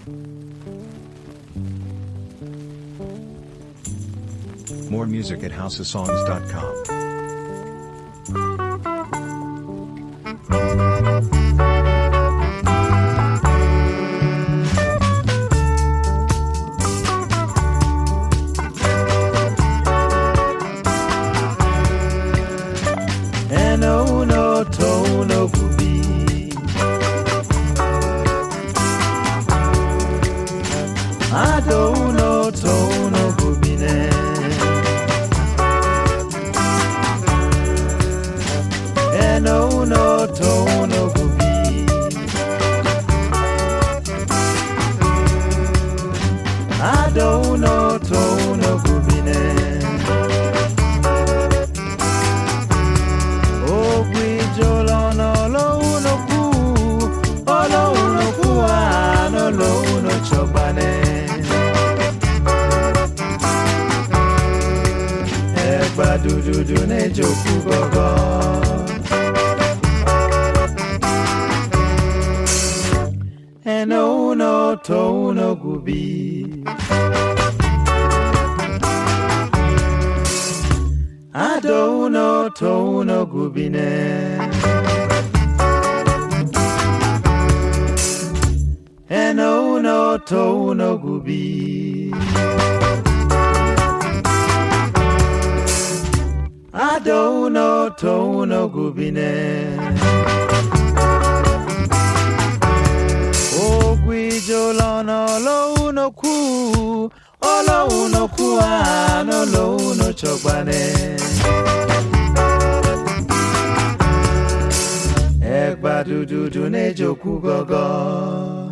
More music at housesongs.com. Dudu ne joku gogo eno no to no gubi ado no to no gubine eno no to no gubi Ado no to no gubine O guijo no lo no ku Olo no ku no lo no chobane Egba dudu ne joku gogo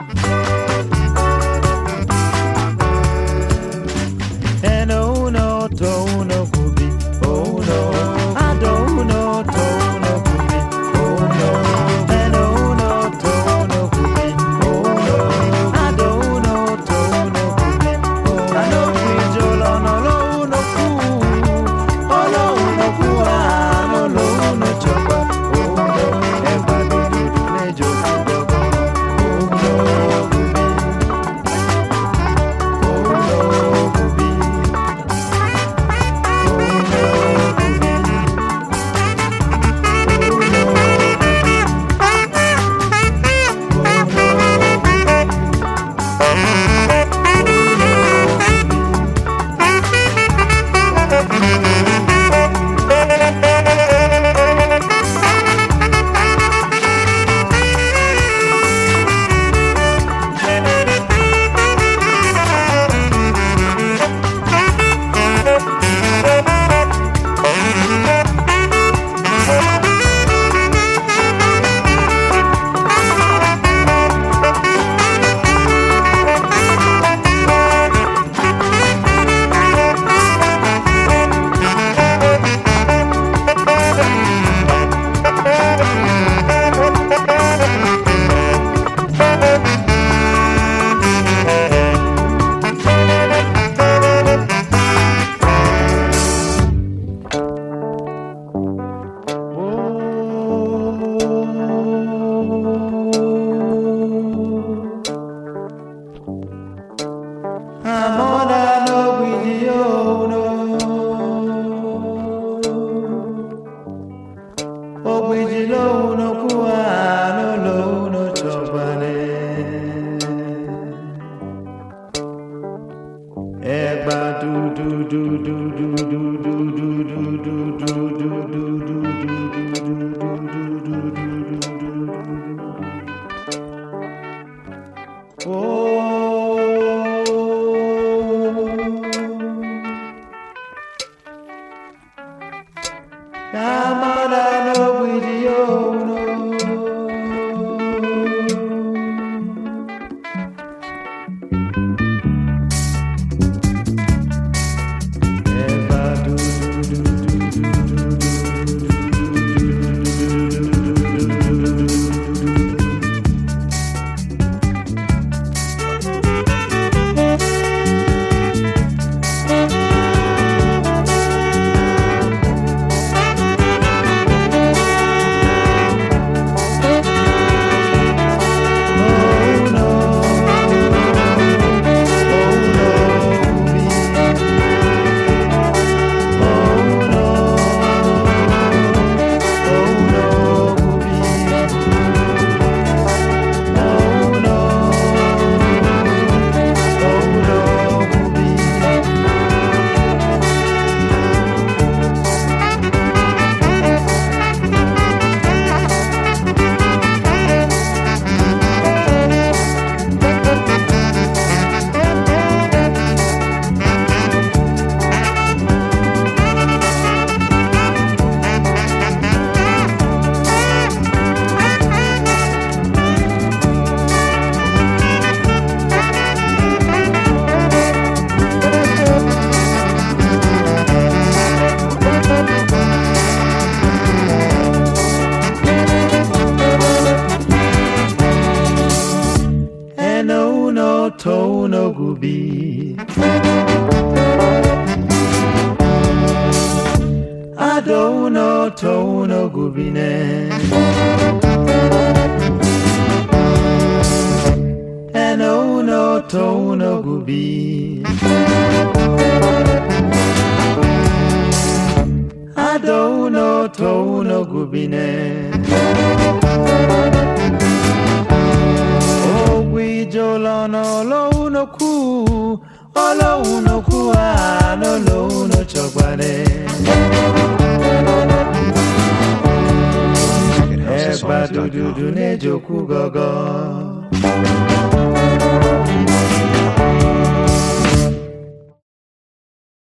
Eno no to no gubi Oh no, I don't know, no cookie. Oh no, I don't know, no cookie. Oh no, I don't know, no cookie. Oh, I know we jolo no cool. Oh no cool, no chopa. Oh no, everybody do ne joke gogo. Oh no, cookie. eno no to no gubi ado no to no gubine eno no to no gubi ado no to no gubine Jolano lo no ku olo no ku ano lo no chogbane Eba du ne joku gogo